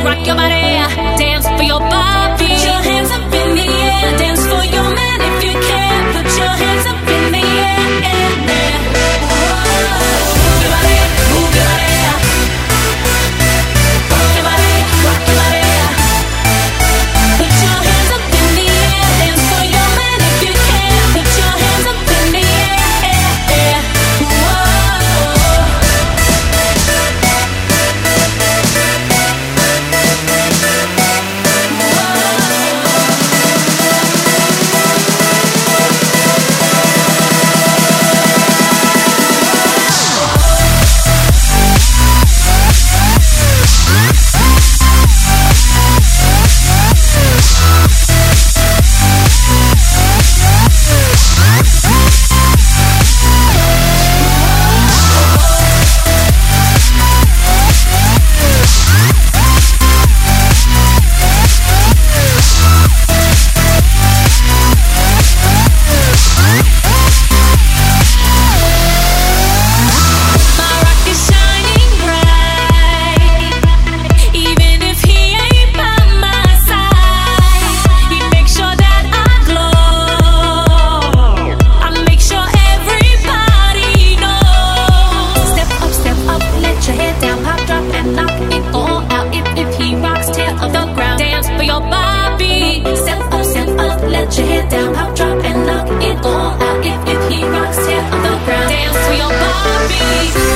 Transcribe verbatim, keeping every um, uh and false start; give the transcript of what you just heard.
rock your body, dance for your Bobby. Put your hands up in the air, dance for your man if you can. Put your hands up in the air, air, air. Whoa. Move your body, move your body. Rock your body, rock your body. Put your hands up in the air, dance for your man if you can. Put your hands up in the air, air, air. Whoa. Let your head down, hop, drop, and knock it all out. If, if he rocks, tear on the ground. Dance for your Bobby.